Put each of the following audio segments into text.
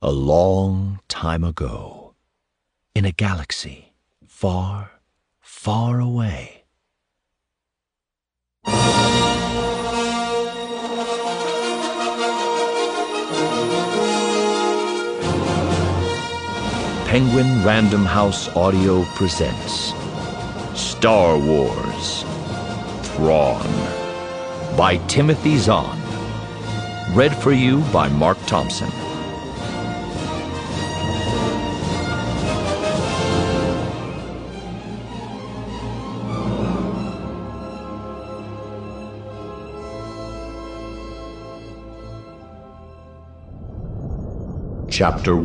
A long time ago, in a galaxy far, far away. Penguin Random House Audio presents Star Wars Thrawn by Timothy Zahn. Read for you by Mark Thompson. Chapter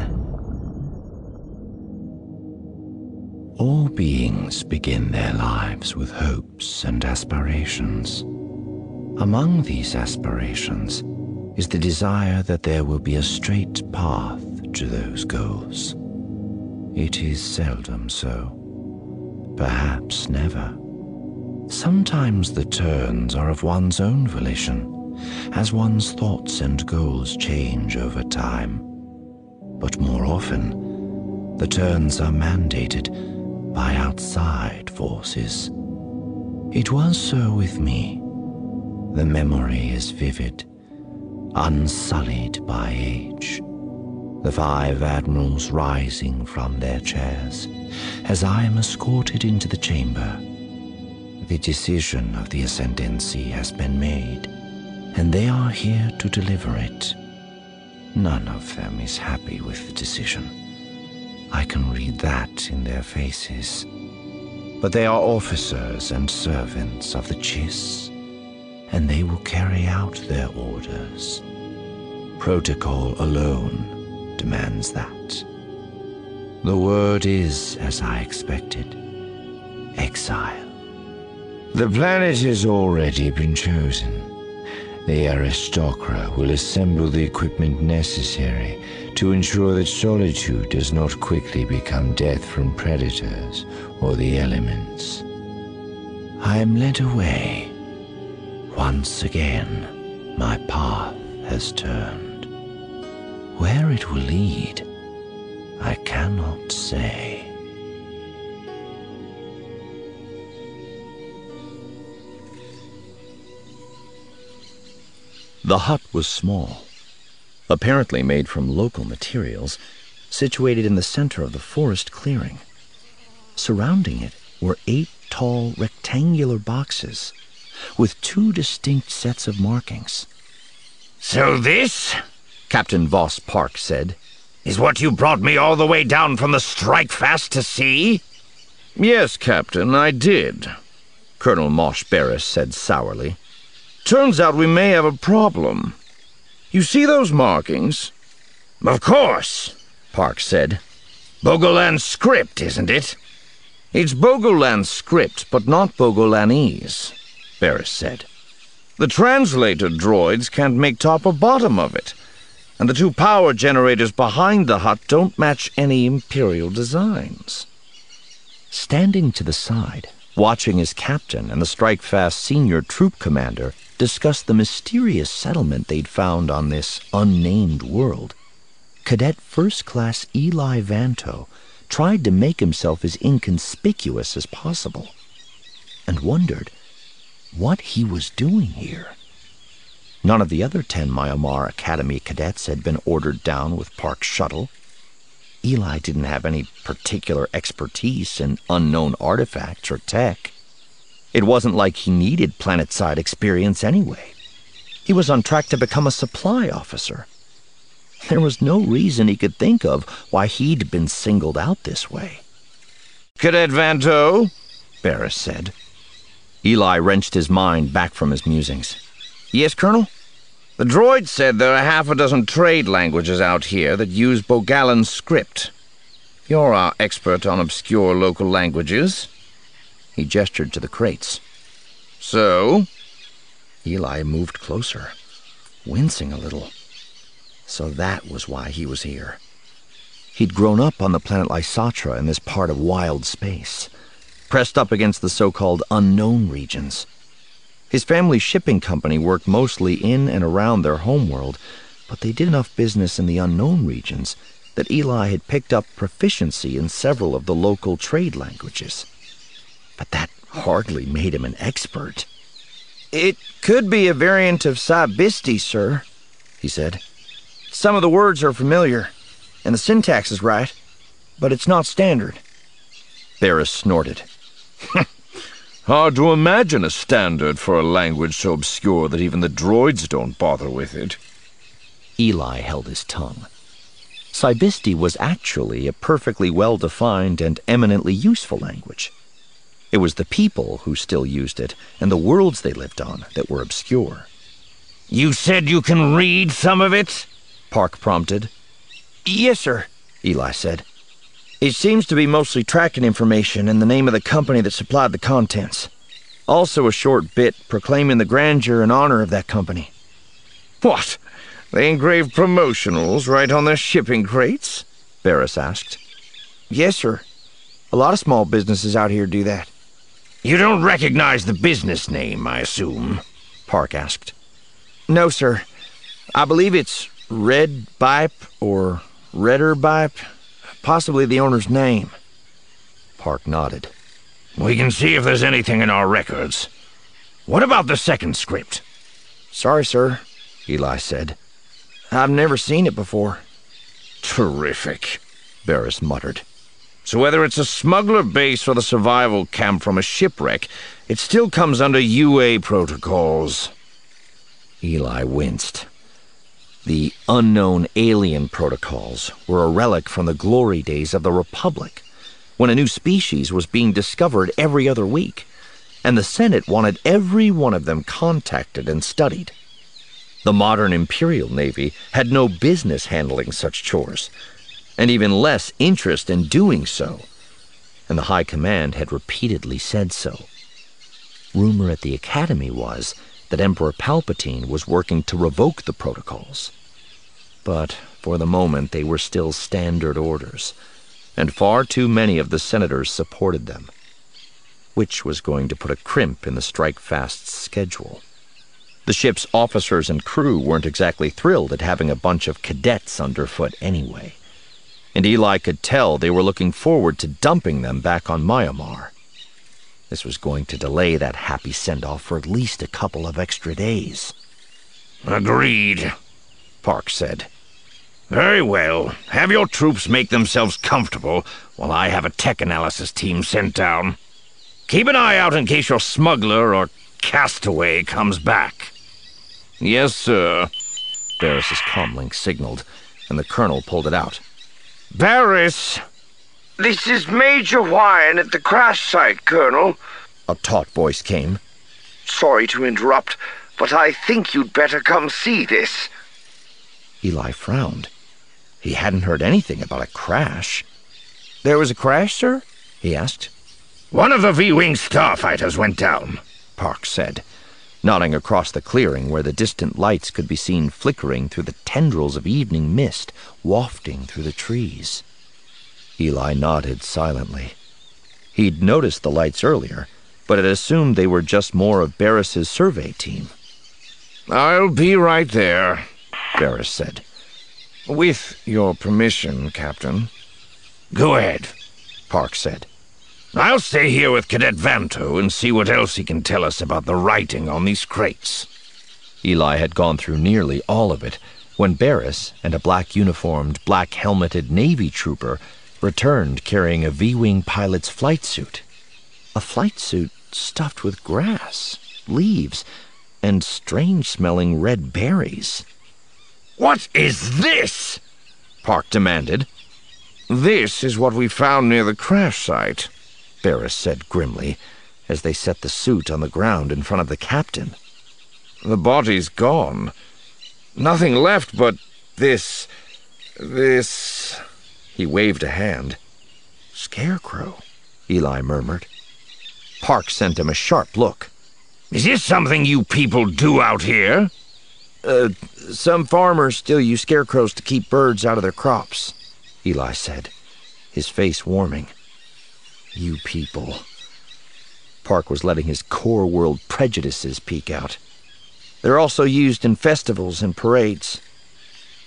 1. All beings begin their lives with hopes and aspirations. Among these aspirations is the desire that there will be a straight path to those goals. It is seldom so, perhaps never. Sometimes the turns are of one's own volition, as one's thoughts and goals change over time. But more often, the turns are mandated by outside forces. It was so with me. The memory is vivid, unsullied by age. The 5 admirals rising from their chairs as I am escorted into the chamber. The decision of the Ascendancy has been made, and they are here to deliver it. None of them is happy with the decision. I can read that in their faces. But they are officers and servants of the Chiss, and they will carry out their orders. Protocol alone demands that. The word is, as I expected, exile. The planet has already been chosen. The Aristocrat will assemble the equipment necessary to ensure that solitude does not quickly become death from predators or the elements. I am led away. Once again, my path has turned. Where it will lead, I cannot say. The hut was small, apparently made from local materials, situated in the center of the forest clearing. Surrounding it were 8 tall rectangular boxes with 2 distinct sets of markings. "So this," Captain Voss Park said, "is what you brought me all the way down from the strike fast to see?" "Yes, Captain, I did," Colonel Mosh Barris said sourly. "Turns out we may have a problem. You see those markings?" "Of course," Park said. "Bogolan script, isn't it?" "It's Bogolan script, but not Bogolanese," Barris said. "The translator droids can't make top or bottom of it, and the 2 power generators behind the hut don't match any Imperial designs." Standing to the side, watching his captain and the Strike-Fast senior troop commander discuss the mysterious settlement they'd found on this unnamed world, Cadet First Class Eli Vanto tried to make himself as inconspicuous as possible, and wondered what he was doing here. None of the other 10 Myanmar Academy cadets had been ordered down with Park's shuttle. Eli didn't have any particular expertise in unknown artifacts or tech. It wasn't like he needed planet-side experience anyway. He was on track to become a supply officer. There was no reason he could think of why he'd been singled out this way. "Cadet Vanto," Barris said. Eli wrenched his mind back from his musings. "Yes, Colonel?" "The droid said there are half a dozen trade languages out here that use Bogalan script. You're our expert on obscure local languages." He gestured to the crates. "So?" Eli moved closer, wincing a little. So that was why he was here. He'd grown up on the planet Lysatra in this part of wild space, pressed up against the so-called unknown regions. His family's shipping company worked mostly in and around their homeworld, but they did enough business in the unknown regions that Eli had picked up proficiency in several of the local trade languages. But that hardly made him an expert. "It could be a variant of Saibisti, sir," he said. "Some of the words are familiar, and the syntax is right, but it's not standard." Barris snorted. Hard to imagine a standard for a language so obscure that even the droids don't bother with it. Eli held his tongue. Saibisti was actually a perfectly well-defined and eminently useful language. It was the people who still used it, and the worlds they lived on, that were obscure. "You said you can read some of it?" Park prompted. "Yes, sir," Eli said. "It seems to be mostly tracking information and the name of the company that supplied the contents. Also a short bit proclaiming the grandeur and honor of that company." "What? They engrave promotionals right on their shipping crates?" Barris asked. "Yes, sir. A lot of small businesses out here do that." "You don't recognize the business name, I assume?" Park asked. "No, sir. I believe it's Red Bipe or Redder Bipe. Possibly the owner's name." Park nodded. "We can see if there's anything in our records. What about the second script?" "Sorry, sir," Eli said. "I've never seen it before." Terrific, Barris muttered. "So whether it's a smuggler base or the survival camp from a shipwreck, it still comes under UA protocols." Eli winced. The unknown alien protocols were a relic from the glory days of the Republic, when a new species was being discovered every other week, and the Senate wanted every one of them contacted and studied. The modern Imperial Navy had no business handling such chores, and even less interest in doing so, and the High Command had repeatedly said so. Rumor at the Academy was that Emperor Palpatine was working to revoke the protocols. But for the moment they were still standard orders, and far too many of the senators supported them, which was going to put a crimp in the strike-fast's schedule. The ship's officers and crew weren't exactly thrilled at having a bunch of cadets underfoot anyway, and Eli could tell they were looking forward to dumping them back on Myanmar. This was going to delay that happy send-off for at least a couple of extra days. "Agreed," Park said. "Very well. Have your troops make themselves comfortable while I have a tech analysis team sent down. Keep an eye out in case your smuggler or castaway comes back." "Yes, sir," Barris's comlink signaled, and the colonel pulled it out. "Barris, this is Major Hwine at the crash site, Colonel," a taut voice came. "Sorry to interrupt, but I think you'd better come see this." Eli frowned. He hadn't heard anything about a crash. "There was a crash, sir?" he asked. "One of the V-Wing starfighters went down," Park said, nodding across the clearing where the distant lights could be seen flickering through the tendrils of evening mist wafting through the trees. Eli nodded silently. He'd noticed the lights earlier, but had assumed they were just more of Barris's survey team. "I'll be right there," Barris said. "With your permission, Captain." "Go ahead," Park said. "I'll stay here with Cadet Vanto and see what else he can tell us about the writing on these crates." Eli had gone through nearly all of it when Barris and a black-uniformed, black-helmeted Navy trooper returned carrying a V-Wing pilot's flight suit. A flight suit stuffed with grass, leaves, and strange-smelling red berries. "What is this?" Park demanded. "This is what we found near the crash site," Barris said grimly, as they set the suit on the ground in front of the captain. "The body's gone. Nothing left but this... He waved a hand. "Scarecrow," Eli murmured. Park sent him a sharp look. "Is this something you people do out here?" Some farmers still use scarecrows to keep birds out of their crops," Eli said, his face warming. You people. Park was letting his core world prejudices peek out. "They're also used in festivals and parades."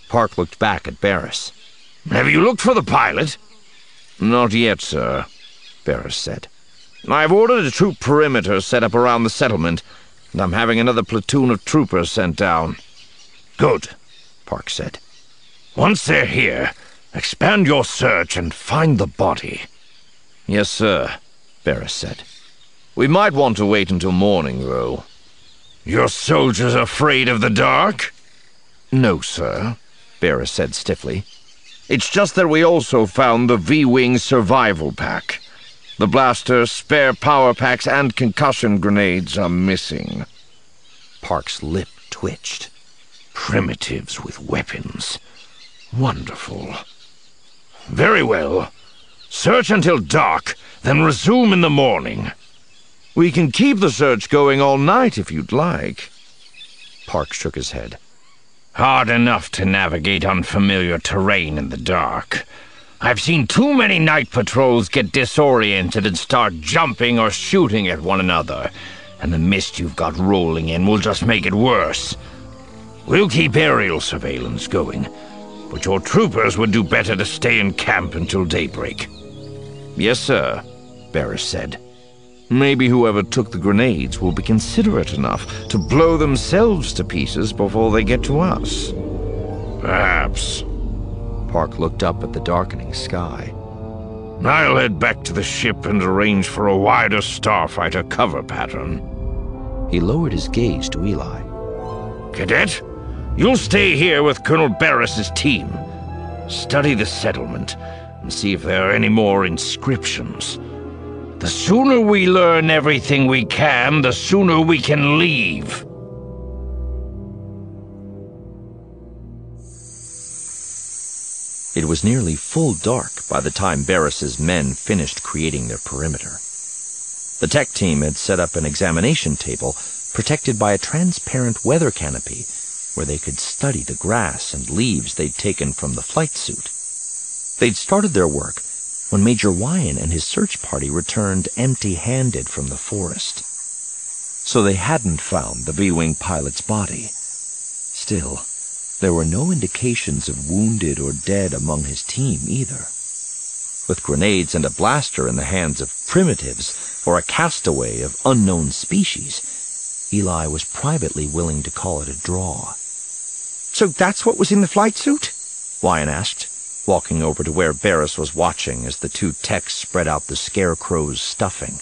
Park looked back at Barris. Have you looked for the pilot? Not yet, sir, Barris said. I've ordered a troop perimeter set up around the settlement, and I'm having another platoon of troopers sent down. Good, Park said. Once they're here, expand your search and find the body. Yes, sir, Barris said. We might want to wait until morning, though. Your soldiers afraid of the dark? No, sir, Barris said stiffly. It's just that we also found the V-Wing survival pack. The blaster, spare power packs, and concussion grenades are missing. Park's lip twitched. Primitives with weapons. Wonderful. Very well. Search until dark, then resume in the morning. We can keep the search going all night if you'd like. Park shook his head. Hard enough to navigate unfamiliar terrain in the dark. I've seen too many night patrols get disoriented and start jumping or shooting at one another, and the mist you've got rolling in will just make it worse. We'll keep aerial surveillance going, but your troopers would do better to stay in camp until daybreak. Yes, sir, Barris said. Maybe whoever took the grenades will be considerate enough to blow themselves to pieces before they get to us. Perhaps. Park looked up at the darkening sky. I'll head back to the ship and arrange for a wider starfighter cover pattern. He lowered his gaze to Eli. Cadet, you'll stay here with Colonel Barris's team. Study the settlement and see if there are any more inscriptions. The sooner we learn everything we can, the sooner we can leave. It was nearly full dark by the time Barris's men finished creating their perimeter. The tech team had set up an examination table protected by a transparent weather canopy where they could study the grass and leaves they'd taken from the flight suit. They'd started their work when Major Wyan and his search party returned empty-handed from the forest. So they hadn't found the V-Wing pilot's body. Still, there were no indications of wounded or dead among his team either. With grenades and a blaster in the hands of primitives or a castaway of unknown species, Eli was privately willing to call it a draw. So that's what was in the flight suit? Wyan asked, walking over to where Barris was watching as the two techs spread out the scarecrow's stuffing.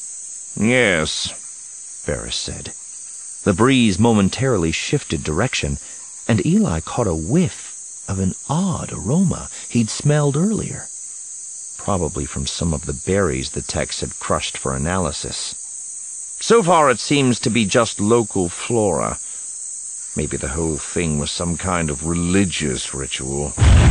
Yes, Barris said. The breeze momentarily shifted direction, and Eli caught a whiff of an odd aroma he'd smelled earlier. Probably from some of the berries the techs had crushed for analysis. So far it seems to be just local flora. Maybe the whole thing was some kind of religious ritual.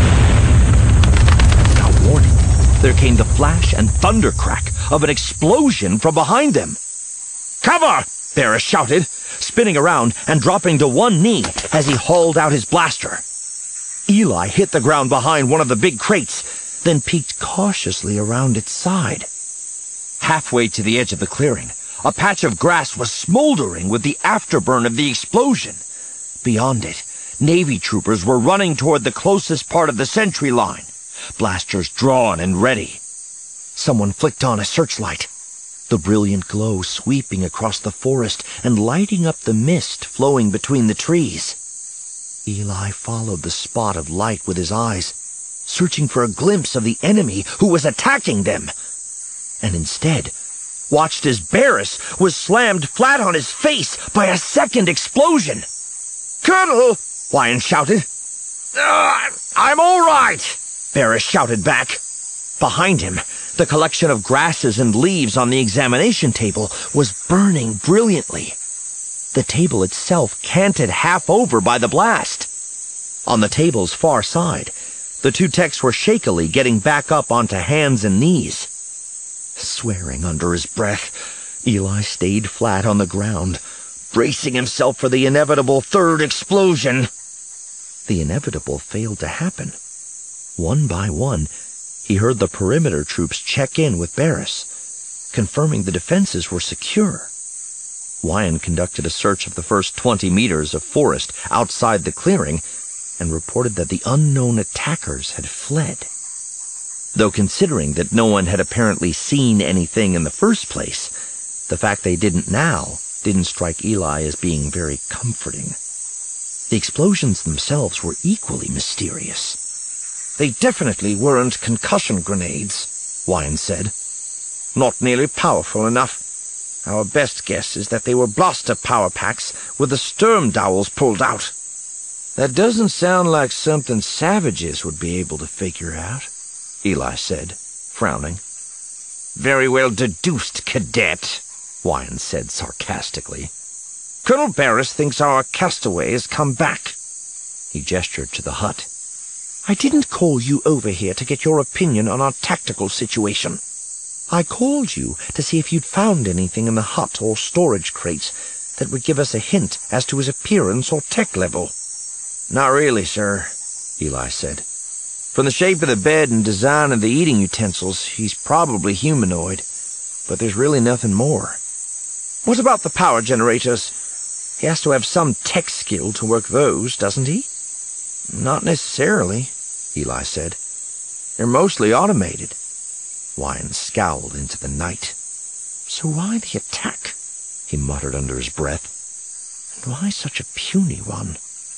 Warning, there came the flash and thunder crack of an explosion from behind them. "Cover!" Barris shouted, spinning around and dropping to one knee as he hauled out his blaster. Eli hit the ground behind one of the big crates, then peeked cautiously around its side. Halfway to the edge of the clearing, a patch of grass was smoldering with the afterburn of the explosion. Beyond it, Navy troopers were running toward the closest part of the sentry line, blasters drawn and ready. Someone flicked on a searchlight, the brilliant glow sweeping across the forest and lighting up the mist flowing between the trees. Eli followed the spot of light with his eyes, searching for a glimpse of the enemy who was attacking them, and instead watched as Barris was slammed flat on his face by a second explosion. "Colonel!" Wyan shouted. "I'm all right!" Barris shouted back. Behind him, the collection of grasses and leaves on the examination table was burning brilliantly. The table itself canted half over by the blast. On the table's far side, the two techs were shakily getting back up onto hands and knees. Swearing under his breath, Eli stayed flat on the ground, bracing himself for the inevitable third explosion. The inevitable failed to happen. One by one, he heard the perimeter troops check in with Barris, confirming the defenses were secure. Wyan conducted a search of the first 20 meters of forest outside the clearing and reported that the unknown attackers had fled. Though considering that no one had apparently seen anything in the first place, the fact they didn't now didn't strike Eli as being very comforting. The explosions themselves were equally mysterious. They definitely weren't concussion grenades, Wyan said. Not nearly powerful enough. Our best guess is that they were blaster power packs with the Sturm dowels pulled out. That doesn't sound like something savages would be able to figure out, Eli said, frowning. Very well deduced, Cadet, Wyan said sarcastically. Colonel Barris thinks our castaway has come back. He gestured to the hut. I didn't call you over here to get your opinion on our tactical situation. I called you to see if you'd found anything in the hut or storage crates that would give us a hint as to his appearance or tech level. Not really, sir, Eli said. From the shape of the bed and design of the eating utensils, he's probably humanoid, but there's really nothing more. What about the power generators? He has to have some tech skill to work those, doesn't he? Not necessarily, Eli said. They're mostly automated. Wyan scowled into the night. So why the attack? He muttered under his breath. And why such a puny one?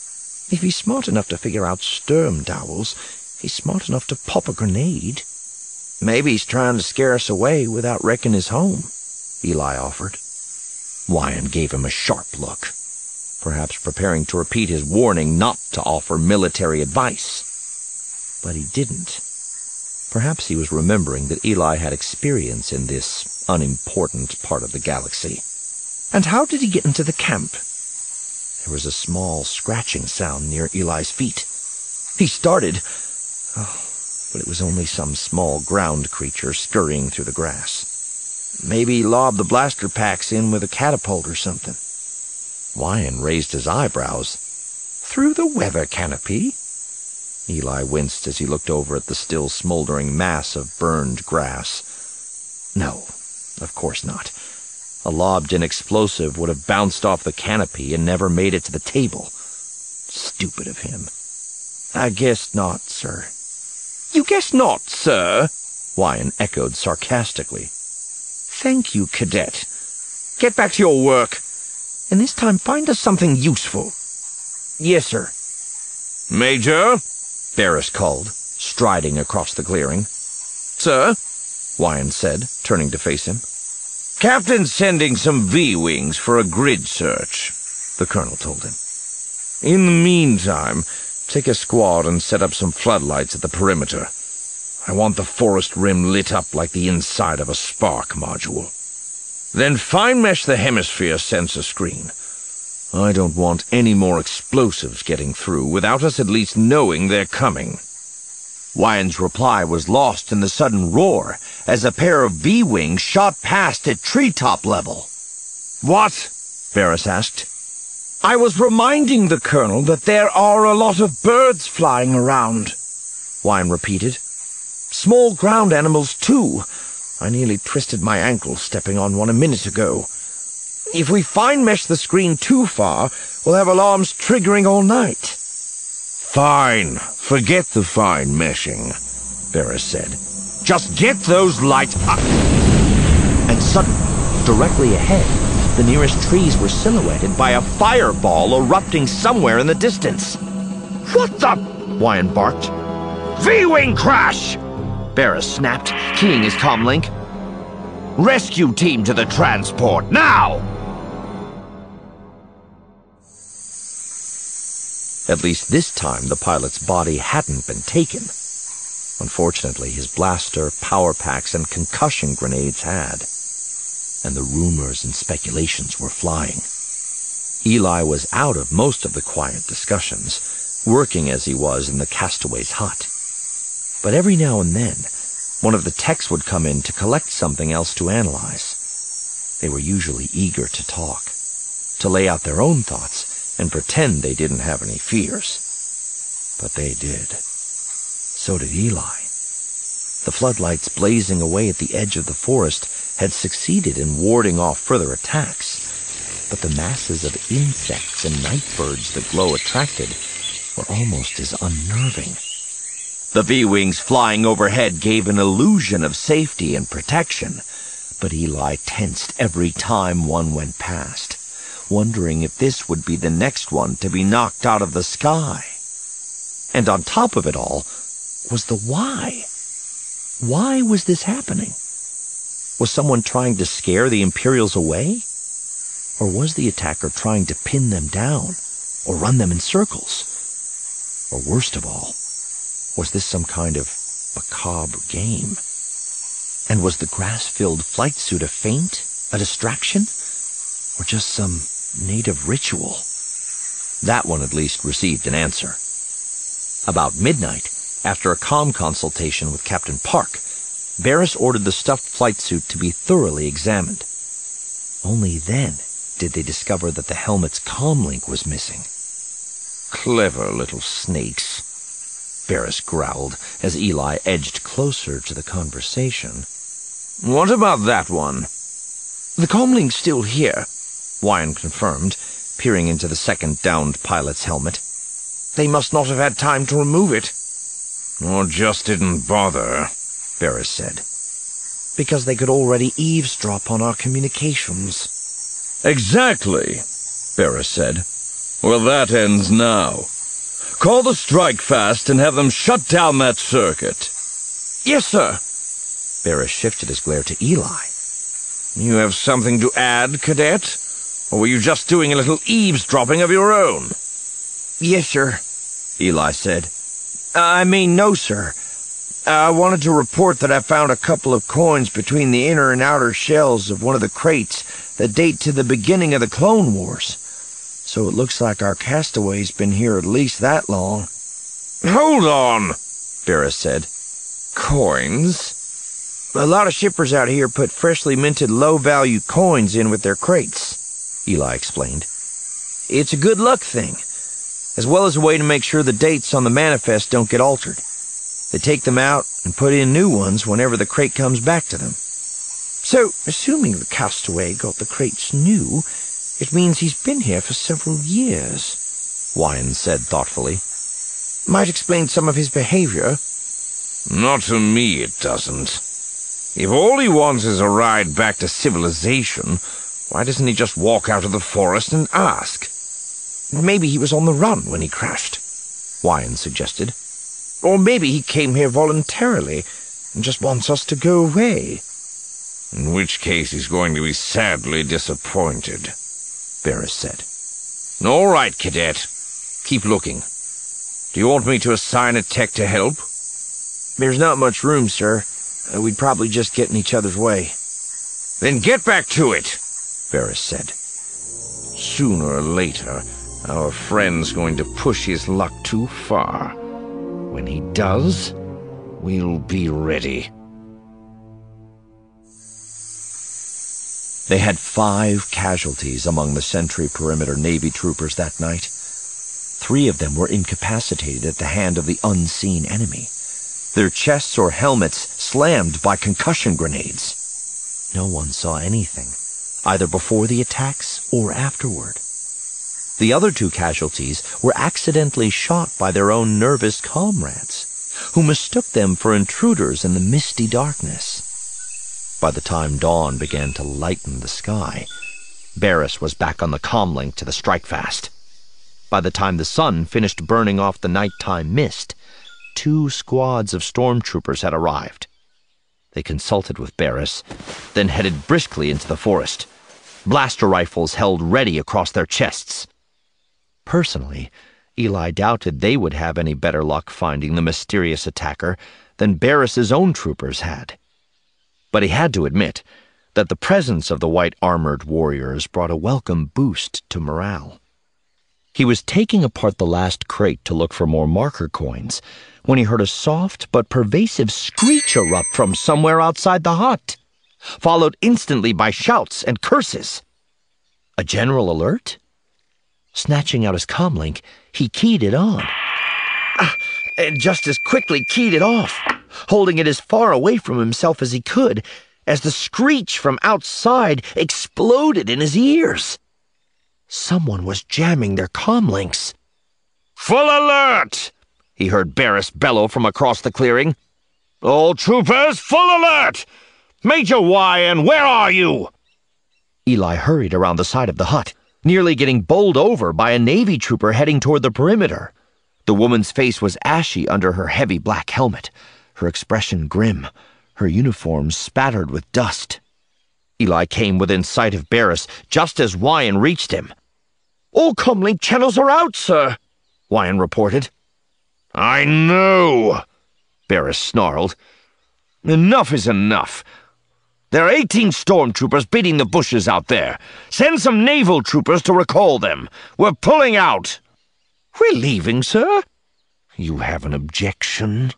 If he's smart enough to figure out Sturm dowels, he's smart enough to pop a grenade. Maybe he's trying to scare us away without wrecking his home, Eli offered. Wyan gave him a sharp look, perhaps preparing to repeat his warning not to offer military advice. But he didn't. Perhaps he was remembering that Eli had experience in this unimportant part of the galaxy. And how did he get into the camp? There was a small scratching sound near Eli's feet. He started, but it was only some small ground creature scurrying through the grass. Maybe he lobbed the blaster packs in with a catapult or something. Wyan raised his eyebrows. Through the weather canopy? Eli winced as he looked over at the still smoldering mass of burned grass. No, of course not. A lobbed-in explosive would have bounced off the canopy and never made it to the table. Stupid of him. I guess not, sir. You guess not, sir? Wyan echoed sarcastically. Thank you, Cadet. Get back to your work, and this time find us something useful. Yes, sir. Major? Barris called, striding across the clearing. Sir? Wyan said, turning to face him. Captain's sending some V-wings for a grid search, the colonel told him. In the meantime, take a squad and set up some floodlights at the perimeter. I want the forest rim lit up like the inside of a spark module. Then fine-mesh the hemisphere sensor screen. I don't want any more explosives getting through without us at least knowing they're coming. Wyan's reply was lost in the sudden roar as a pair of V-wings shot past at treetop level. What? Barris asked. I was reminding the colonel that there are a lot of birds flying around, Wyan repeated. Small ground animals, too. I nearly twisted my ankle stepping on one a minute ago. If we fine-mesh the screen too far, we'll have alarms triggering all night. Fine. Forget the fine meshing, Barris said. Just get those lights up. And suddenly, directly ahead, the nearest trees were silhouetted by a fireball erupting somewhere in the distance. What the? Wyan barked. V-wing crash! Barris snapped, keying his comlink. Rescue team to the transport, now! At least this time, the pilot's body hadn't been taken. Unfortunately, his blaster, power packs, and concussion grenades had. And the rumors and speculations were flying. Eli was out of most of the quiet discussions, working as he was in the castaway's hut. But every now and then, one of the techs would come in to collect something else to analyze. They were usually eager to talk, to lay out their own thoughts, and pretend they didn't have any fears. But they did. So did Eli. The floodlights blazing away at the edge of the forest had succeeded in warding off further attacks, but the masses of insects and night birds the glow attracted were almost as unnerving. The V-wings flying overhead gave an illusion of safety and protection, but Eli tensed every time one went past, wondering if this would be the next one to be knocked out of the sky. And on top of it all was the why. Why was this happening? Was someone trying to scare the Imperials away? Or was the attacker trying to pin them down or run them in circles? Or worst of all, was this some kind of macabre game? And was the grass-filled flight suit a feint, a distraction, or just some native ritual? That one at least received an answer. About midnight, after a comm consultation with Captain Park, Barris ordered the stuffed flight suit to be thoroughly examined. Only then did they discover that the helmet's comlink was missing. "Clever little snakes," Barris growled as Eli edged closer to the conversation. "What about that one?" "The comlink's still here," Wyan confirmed, peering into the second downed pilot's helmet. "They must not have had time to remove it." "Or just didn't bother," Barris said. "Because they could already eavesdrop on our communications." "Exactly," Barris said. "Well, that ends now. Call the strike fast and have them shut down that circuit." "Yes, sir." Barris shifted his glare to Eli. "You have something to add, Cadet? Or were you just doing a little eavesdropping of your own?" "Yes, sir," Eli said. No, sir. I wanted to report that I found a couple of coins between the inner and outer shells of one of the crates that date to the beginning of the Clone Wars. So it looks like our castaway's been here at least that long." "Hold on," Barris said. "Coins?" "A lot of shippers out here put freshly minted low-value coins in with their crates," Eli explained. "It's a good luck thing, as well as a way to make sure the dates on the manifest don't get altered. They take them out and put in new ones whenever the crate comes back to them. So, assuming the castaway got the crates new, it means he's been here for several years," Wyan said thoughtfully. "Might explain some of his behavior." "Not to me, it doesn't. If all he wants is a ride back to civilization, why doesn't he just walk out of the forest and ask?" "Maybe he was on the run when he crashed," Wyan suggested. "Or maybe he came here voluntarily and just wants us to go away." "In which case he's going to be sadly disappointed," Barris said. "All right, Cadet. Keep looking. Do you want me to assign a tech to help?" "There's not much room, sir. We'd probably just get in each other's way." "Then get back to it," Barris said. "Sooner or later, our friend's going to push his luck too far. When he does, we'll be ready." They had 5 casualties among the Sentry Perimeter Navy troopers that night. 3 of them were incapacitated at the hand of the unseen enemy, their chests or helmets slammed by concussion grenades. No one saw anything, either before the attacks or afterward. The other 2 casualties were accidentally shot by their own nervous comrades, who mistook them for intruders in the misty darkness. By the time dawn began to lighten the sky, Barris was back on the comlink to the strikefast. By the time the sun finished burning off the nighttime mist, 2 squads of stormtroopers had arrived. They consulted with Barris, then headed briskly into the forest, blaster rifles held ready across their chests. Personally, Eli doubted they would have any better luck finding the mysterious attacker than Barris's own troopers had. But he had to admit that the presence of the white-armored warriors brought a welcome boost to morale. He was taking apart the last crate to look for more marker coins when he heard a soft but pervasive screech erupt from somewhere outside the hut, followed instantly by shouts and curses. A general alert? Snatching out his comlink, he keyed it on. And just as quickly keyed it off, holding it as far away from himself as he could, as the screech from outside exploded in his ears. Someone was jamming their comlinks. Full alert! He heard Barris bellow from across the clearing. All troopers, full alert! Major Wyan, where are you? Eli hurried around the side of the hut, nearly getting bowled over by a Navy trooper heading toward the perimeter. The woman's face was ashy under her heavy black helmet, her expression grim, her uniform spattered with dust. Eli came within sight of Barris just as Wyan reached him. All comlink channels are out, sir, Wyan reported. I know, Barris snarled. Enough is enough. There are 18 stormtroopers beating the bushes out there. Send some naval troopers to recall them. We're pulling out. We're leaving, sir. You have an objection?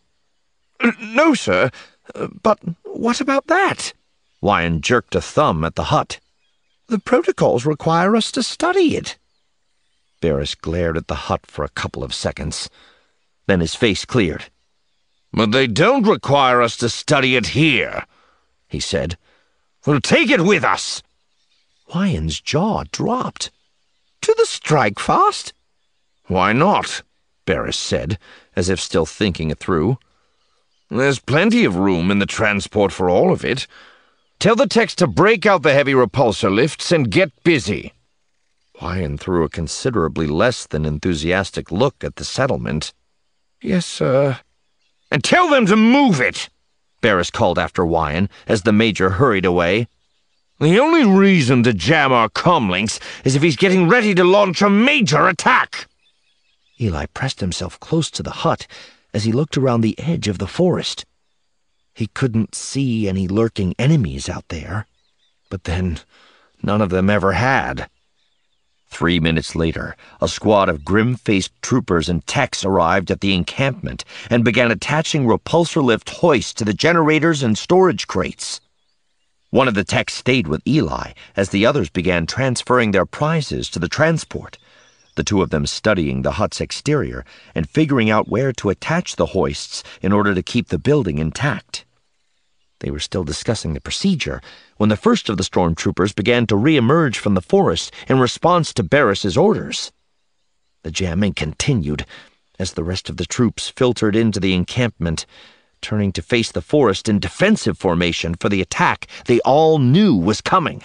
No, sir. But what about that? Wyan jerked a thumb at the hut. The protocols require us to study it. Barris glared at the hut for a couple of seconds. Then his face cleared. But they don't require us to study it here, he said. We'll take it with us. Wyan's jaw dropped. To the strike fast? Why not? Barris said, as if still thinking it through. There's plenty of room in the transport for all of it. Tell the techs to break out the heavy repulsor lifts and get busy. Wyan threw a considerably less than enthusiastic look at the settlement. Yes, sir. And tell them to move it, Barris called after Wyan as the major hurried away. The only reason to jam our comlinks is if he's getting ready to launch a major attack. Eli pressed himself close to the hut as he looked around the edge of the forest. He couldn't see any lurking enemies out there, but then none of them ever had. 3 minutes later, a squad of grim-faced troopers and techs arrived at the encampment and began attaching repulsor lift hoists to the generators and storage crates. One of the techs stayed with Eli as the others began transferring their prizes to the transport, the two of them studying the hut's exterior and figuring out where to attach the hoists in order to keep the building intact. They were still discussing the procedure when the first of the stormtroopers began to re-emerge from the forest in response to Barris's orders. The jamming continued as the rest of the troops filtered into the encampment, turning to face the forest in defensive formation for the attack they all knew was coming.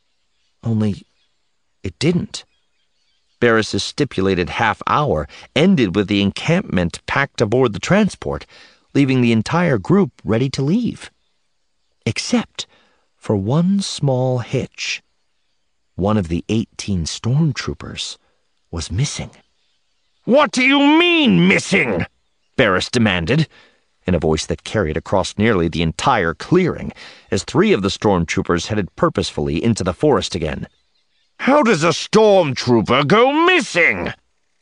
Only it didn't. Barris's stipulated half-hour ended with the encampment packed aboard the transport, leaving the entire group ready to leave. Except for one small hitch. One of the 18 stormtroopers was missing. What do you mean, missing? Barris demanded, in a voice that carried across nearly the entire clearing, as 3 of the stormtroopers headed purposefully into the forest again. How does a stormtrooper go missing?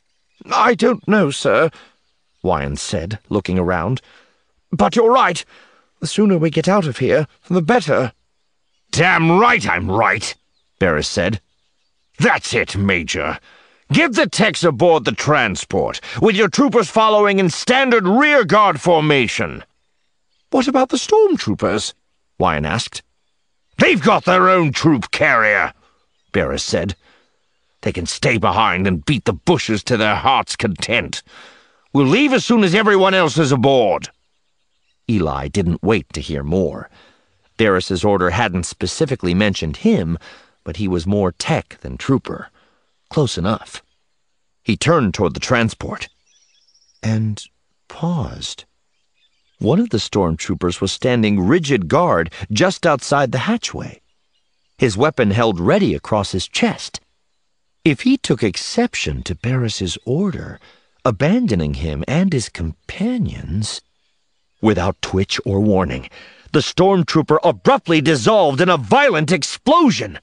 I don't know, sir, Wyan said, looking around. But you're right. The sooner we get out of here, the better. Damn right I'm right, Barris said. That's it, Major. Get the techs aboard the transport, with your troopers following in standard rearguard formation. What about the stormtroopers? Wyan asked. They've got their own troop carrier, Barris said. They can stay behind and beat the bushes to their heart's content. We'll leave as soon as everyone else is aboard. Eli didn't wait to hear more. Barris's order hadn't specifically mentioned him, but he was more tech than trooper. Close enough. He turned toward the transport and paused. One of the stormtroopers was standing rigid guard just outside the hatchway, his weapon held ready across his chest. If he took exception to Barris's order, abandoning him and his companions... Without twitch or warning, the stormtrooper abruptly dissolved in a violent explosion.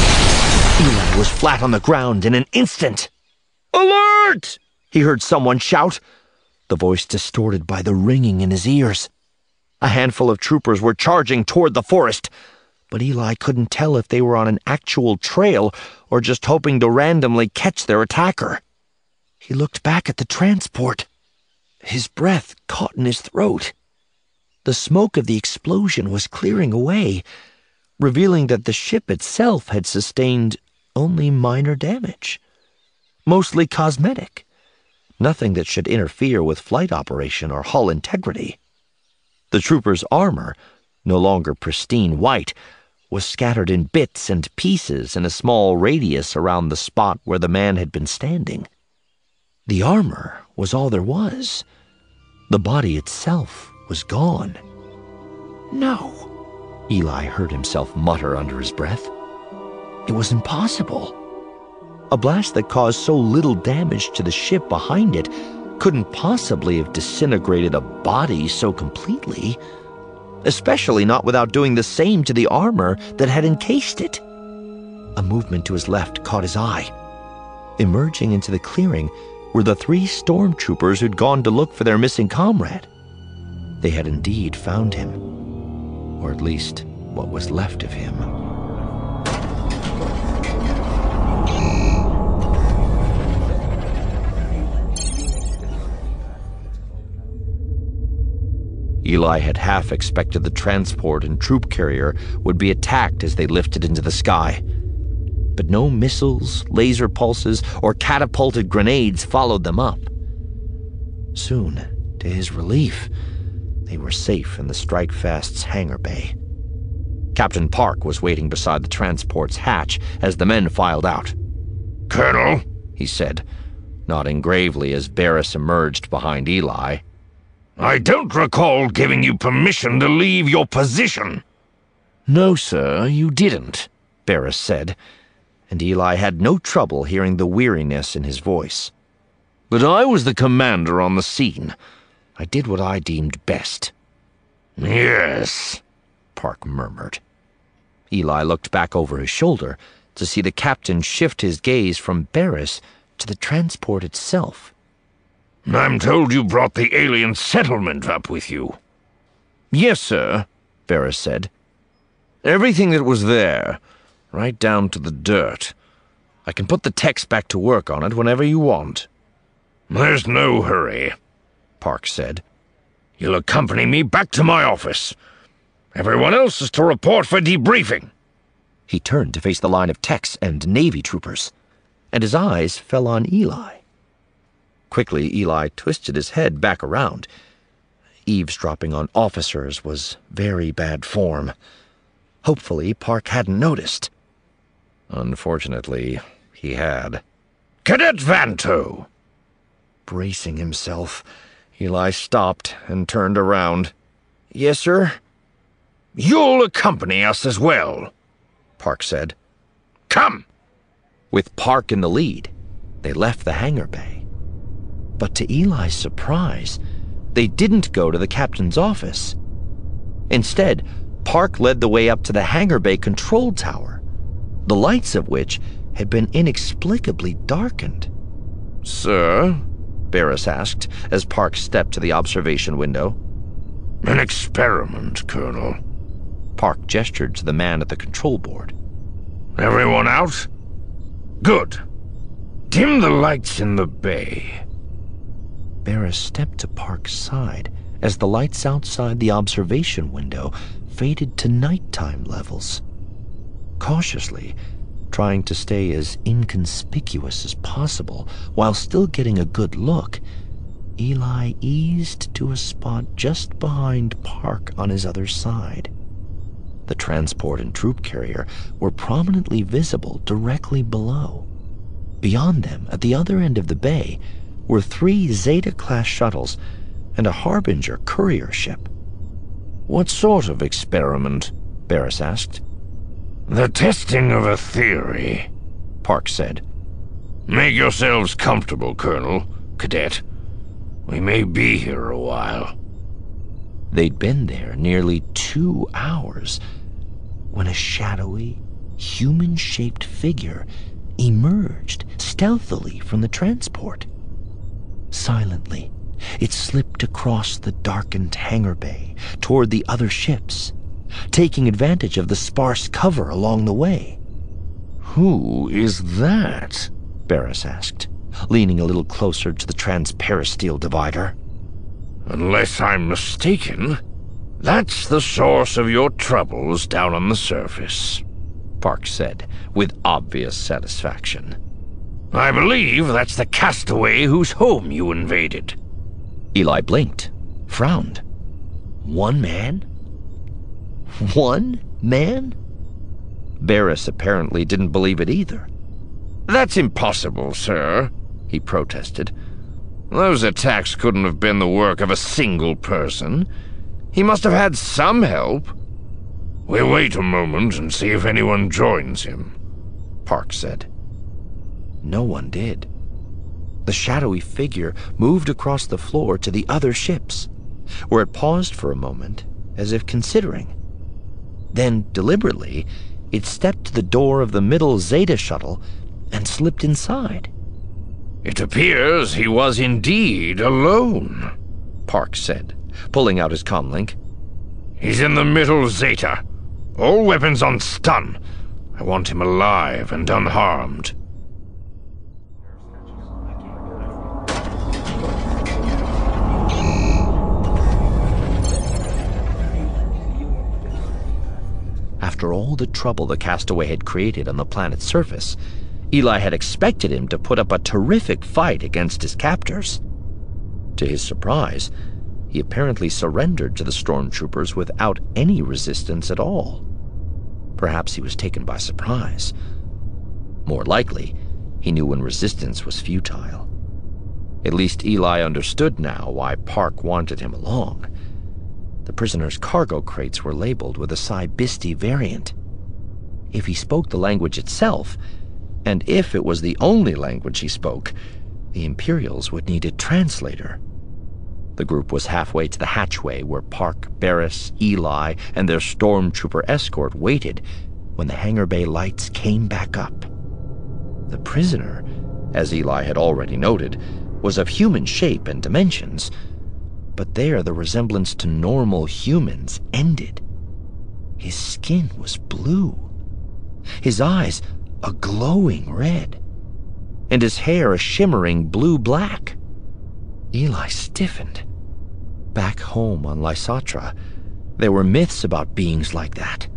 Eli was flat on the ground in an instant. Alert! He heard someone shout, the voice distorted by the ringing in his ears. A handful of troopers were charging toward the forest, but Eli couldn't tell if they were on an actual trail or just hoping to randomly catch their attacker. He looked back at the transport. His breath caught in his throat. The smoke of the explosion was clearing away, revealing that the ship itself had sustained only minor damage, mostly cosmetic. Nothing that should interfere with flight operation or hull integrity. The trooper's armor, no longer pristine white, was scattered in bits and pieces in a small radius around the spot where the man had been standing. The armor was all there was. The body itself was gone. No, Eli heard himself mutter under his breath. It was impossible. A blast that caused so little damage to the ship behind it couldn't possibly have disintegrated a body so completely, especially not without doing the same to the armor that had encased it. A movement to his left caught his eye. Emerging into the clearing were the 3 stormtroopers who'd gone to look for their missing comrade. They had indeed found him, or at least what was left of him. Eli had half expected the transport and troop carrier would be attacked as they lifted into the sky. But no missiles, laser pulses, or catapulted grenades followed them up. Soon, to his relief, they were safe in the Strikefast's hangar bay. Captain Park was waiting beside the transport's hatch as the men filed out. "Colonel," he said, nodding gravely as Barris emerged behind Eli. "I don't recall giving you permission to leave your position." "No, sir, you didn't," Barris said, and Eli had no trouble hearing the weariness in his voice. "But I was the commander on the scene. I did what I deemed best." "Yes," Park murmured. Eli looked back over his shoulder to see the captain shift his gaze from Barris to the transport itself. "I'm told you brought the alien settlement up with you." "Yes, sir," Barris said. "Everything that was there, right down to the dirt. I can put the techs back to work on it whenever you want." "There's no hurry," Park said. "You'll accompany me back to my office. Everyone else is to report for debriefing." He turned to face the line of techs and Navy troopers, and his eyes fell on Eli. Quickly, Eli twisted his head back around. Eavesdropping on officers was very bad form. Hopefully, Park hadn't noticed. Unfortunately, he had. "Cadet Vanto!" Bracing himself, Eli stopped and turned around. "Yes, sir?" "You'll accompany us as well," Park said. "Come!" With Park in the lead, they left the hangar bay. But to Eli's surprise, they didn't go to the captain's office. Instead, Park led the way up to the hangar bay control tower, the lights of which had been inexplicably darkened. "Sir?" Barris asked as Park stepped to the observation window. "An experiment, Colonel." Park gestured to the man at the control board. "Everyone out? Good. Dim the lights in the bay." Barris stepped to Park's side as the lights outside the observation window faded to nighttime levels. Cautiously, trying to stay as inconspicuous as possible while still getting a good look, Eli eased to a spot just behind Park on his other side. The transport and troop carrier were prominently visible directly below. Beyond them, at the other end of the bay, were 3 Zeta-class shuttles and a Harbinger courier ship. "What sort of experiment?" Barris asked. "The testing of a theory," Park said. "Make yourselves comfortable, Colonel, Cadet. We may be here a while." They'd been there nearly 2 hours when a shadowy, human-shaped figure emerged stealthily from the transport. Silently, it slipped across the darkened hangar bay toward the other ships, taking advantage of the sparse cover along the way. "Who is that?" Barris asked, leaning a little closer to the transperisteel divider. "Unless I'm mistaken, that's the source of your troubles down on the surface," Park said, with obvious satisfaction. I believe that's the castaway whose home you invaded. Eli blinked, frowned. 1 man? 1 man? Barris apparently didn't believe it either. That's impossible, sir, he protested. Those attacks couldn't have been the work of a single person. He must have had some help. We'll wait a moment and see if anyone joins him, Park said. No one did. The shadowy figure moved across the floor to the other ships, where it paused for a moment, as if considering. Then, deliberately, it stepped to the door of the middle Zeta shuttle and slipped inside. It appears he was indeed alone, Park said, pulling out his comlink. He's in the middle Zeta. All weapons on stun. I want him alive and unharmed. After all the trouble the castaway had created on the planet's surface, Eli had expected him to put up a terrific fight against his captors. To his surprise, he apparently surrendered to the stormtroopers without any resistance at all. Perhaps he was taken by surprise. More likely, he knew when resistance was futile. At least Eli understood now why Park wanted him along. The prisoner's cargo crates were labeled with a Cybisti variant. If he spoke the language itself, and if it was the only language he spoke, the Imperials would need a translator. The group was halfway to the hatchway where Park, Barris, Eli, and their stormtrooper escort waited when the hangar bay lights came back up. The prisoner, as Eli had already noted, was of human shape and dimensions, but there the resemblance to normal humans ended. His skin was blue, his eyes a glowing red, and his hair a shimmering blue-black. Eli stiffened. Back home on Lysatra, there were myths about beings like that.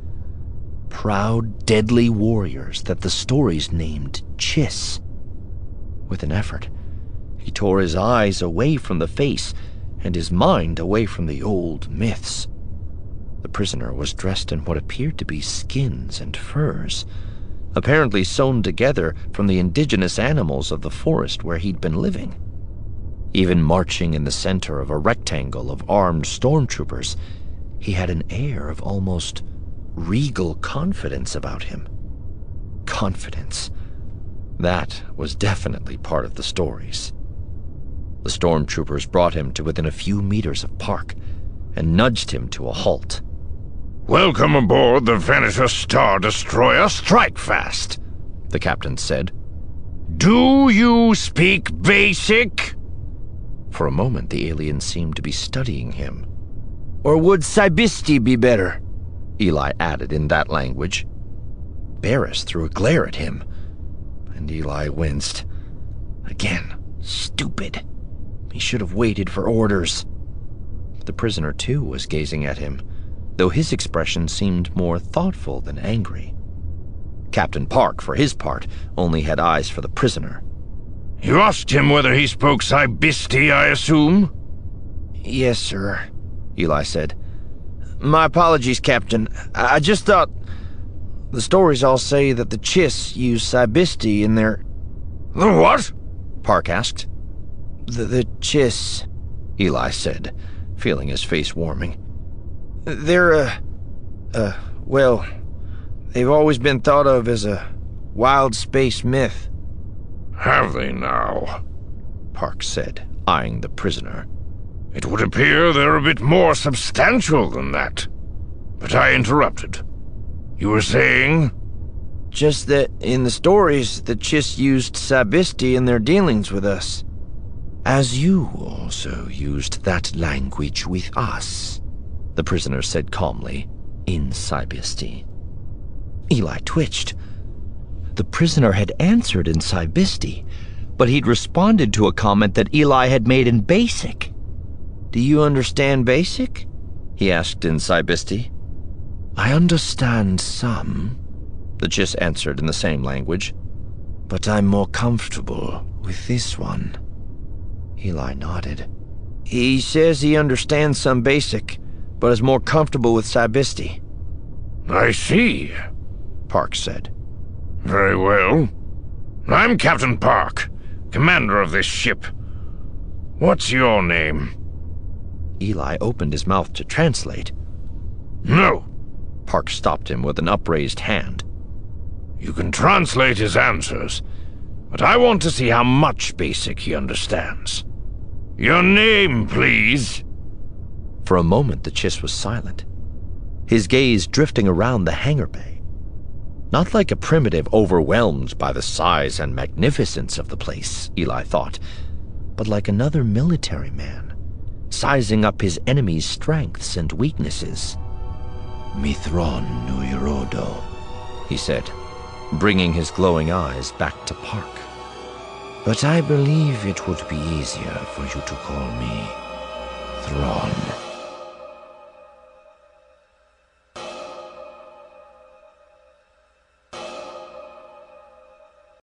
Proud, deadly warriors that the stories named Chiss. With an effort, he tore his eyes away from the face and his mind away from the old myths. The prisoner was dressed in what appeared to be skins and furs, apparently sewn together from the indigenous animals of the forest where he'd been living. Even marching in the center of a rectangle of armed stormtroopers, he had an air of almost regal confidence about him. Confidence. That was definitely part of the stories. The stormtroopers brought him to within a few meters of Park and nudged him to a halt. Welcome aboard the Venator Star Destroyer Strikefast, the captain said. Do you speak Basic? For a moment, the alien seemed to be studying him. Or would Cybisti be better? Eli added in that language. Barris threw a glare at him, and Eli winced. Again, stupid. He should have waited for orders. The prisoner, too, was gazing at him, though his expression seemed more thoughtful than angry. Captain Park, for his part, only had eyes for the prisoner. You asked him whether he spoke Cybisti, I assume? Yes, sir, Eli said. My apologies, Captain. I just thought... The stories all say that the Chiss use Cybisti in their... The what? Park asked. The Chiss, Eli said, feeling his face warming. They're well, they've always been thought of as a wild space myth. Have they now? Park said, eyeing the prisoner. It would appear they're a bit more substantial than that. But I interrupted. You were saying? Just that in the stories, the Chiss used Cybisti in their dealings with us. As you also used that language with us, the prisoner said calmly, in Cybisti. Eli twitched. The prisoner had answered in Cybisti, but he'd responded to a comment that Eli had made in Basic. Do you understand Basic? He asked in Cybisti. I understand some, the Chiss answered in the same language. But I'm more comfortable with this one. Eli nodded. He says he understands some basic, but is more comfortable with Cybisti. I see, Park said. Very well. I'm Captain Park, commander of this ship. What's your name? Eli opened his mouth to translate. No. Park stopped him with an upraised hand. You can translate his answers, but I want to see how much basic he understands. Your name, please. For a moment, the Chiss was silent, his gaze drifting around the hangar bay. Not like a primitive overwhelmed by the size and magnificence of the place, Eli thought, but like another military man, sizing up his enemy's strengths and weaknesses. Mithron Nuirodo, he said, bringing his glowing eyes back to Park. But I believe it would be easier for you to call me Thrawn.